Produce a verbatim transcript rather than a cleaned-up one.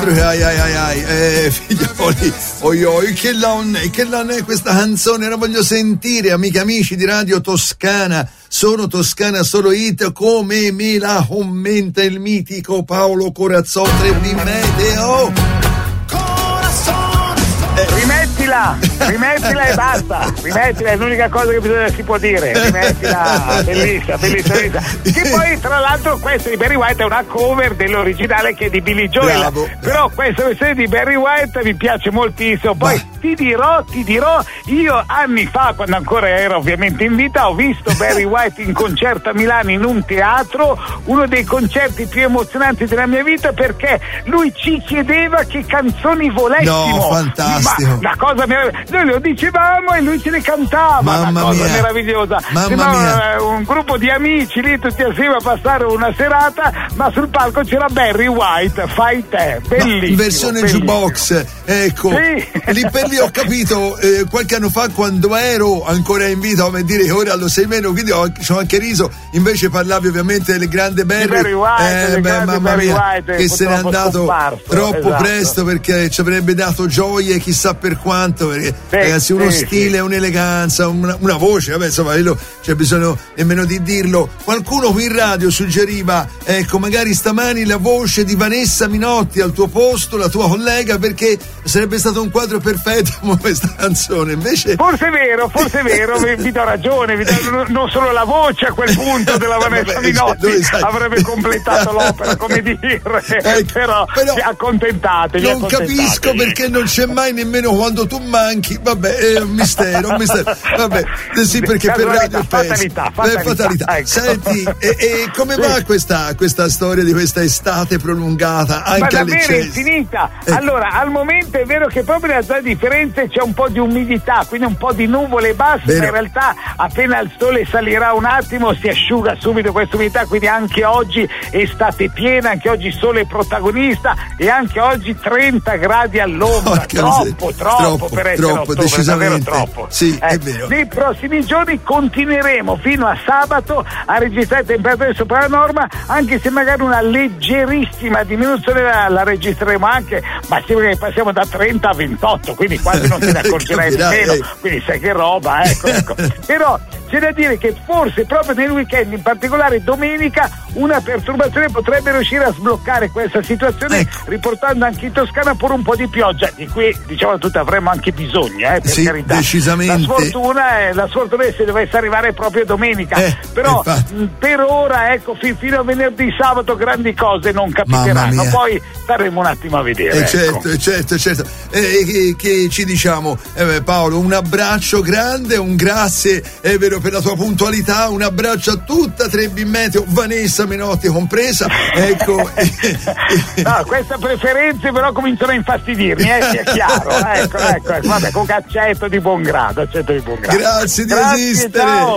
altro che ai ai ai ai, eh, figlioli, oi oi, che non è, che non è questa canzone, la voglio sentire, amiche amici di Radio Toscana, sono Toscana Solo Hit, come me la commenta il mitico Paolo Corazzò, tre B Meteo. Rimettila, rimettila e basta, rimettila, è l'unica cosa che bisogna, si può dire, rimettila, bellissima, bellissima, bellissima. Che poi tra l'altro questa di Barry White è una cover dell'originale che è di Billy Joel. Bravo. Però questa versione di Barry White mi piace moltissimo. Poi Ma... ti dirò, ti dirò, io anni fa, quando ancora ero ovviamente in vita, ho visto Barry White in concerto a Milano in un teatro, uno dei concerti più emozionanti della mia vita, perché lui ci chiedeva che canzoni volessimo. No, fantastico. Ma la cosa meravigliosa, noi lo dicevamo e lui ce le cantava. Mamma una cosa mia. meravigliosa. Mamma Sembrava mia. un gruppo di amici lì tutti assieme a passare una serata, ma sul palco c'era Barry White, fai te, bellissimo. In versione bellissimo. jukebox, ecco. Sì. Lì per lì ho capito, eh, qualche anno fa quando ero ancora in vita, come dire che ora lo sei meno, quindi ho, ci ho anche riso, invece parlavi ovviamente del grande Barry, Barry White, eh, beh, mamma Barry mia, White, che se n'è andato scomparso, troppo esatto. presto, perché ci avrebbe dato gioie chissà per quanto, perché sì, ragazzi uno sì, stile, sì. un'eleganza, una, una voce, vabbè insomma quello c'è bisogno nemmeno di dirlo. Qualcuno qui in radio suggeriva, ecco, magari stamani la voce di Vanessa Minotti al tuo posto, la tua collega, perché sarebbe stato un quadro perfetto come questa canzone, invece forse è vero, forse è vero, vi, vi do ragione, vi do, non solo la voce a quel punto della Vanessa Vabbè, Minotti sai... avrebbe completato l'opera, come dire, ecco, però, però accontentatevi, non accontentatevi. capisco perché non c'è mai nemmeno quando tu manchi, vabbè, è un mistero, un mistero, vabbè, sì, perché per radio è fatalità, fatalità, fatalità, fatalità. ecco. Senti, e, e come va questa, questa storia di questa estate prolungata anche ma alle davvero Cesi? infinita. Eh. Allora, al momento è vero che proprio nella zona di Firenze c'è un po' di umidità, quindi un po' di nuvole basse, Vero. ma in realtà appena il sole salirà un attimo si asciuga subito questa umidità, quindi anche oggi estate piena, anche oggi sole protagonista e anche oggi trenta gradi all'ombra. Porca Troppo, miseria. troppo, Troppo, per essere troppo, ottobre, decisamente. davvero troppo. Sì, Eh, è vero. Nei prossimi giorni continueremo fino a sabato a registrare temperature sopra la norma, anche se magari una leggerissima diminuzione la, la registreremo anche, ma sembra che passiamo da trenta a ventotto, quindi quasi non te ne accorgerai nemmeno, quindi sai che roba, ecco, ecco. Però c'è da dire che forse proprio nel weekend, in particolare domenica, una perturbazione potrebbe riuscire a sbloccare questa situazione, ecco. riportando anche in Toscana pure un po' di pioggia, di cui diciamo tutti avremmo anche bisogno, eh, per sì, carità. decisamente. La sfortuna è, la sfortuna è se dovesse arrivare proprio domenica, eh, però infatti. mh, per ora, ecco, fin, fino a venerdì sabato grandi cose non Mamma capiteranno, mia. poi staremo un attimo a vedere. Eh, ecco. certo, certo, certo. Eh, che, che ci diciamo, eh, Paolo, un abbraccio grande, un grazie, è vero, per la tua puntualità, un abbraccio a tutta tre B Meteo, Vanessa Minotti compresa, ecco. No, queste preferenze però cominciano a infastidirmi, eh, sia chiaro, ecco, ecco, ecco, vabbè, con accetto di buon grado, accetto di buon grado. Grazie di Grazie, esistere. ciao.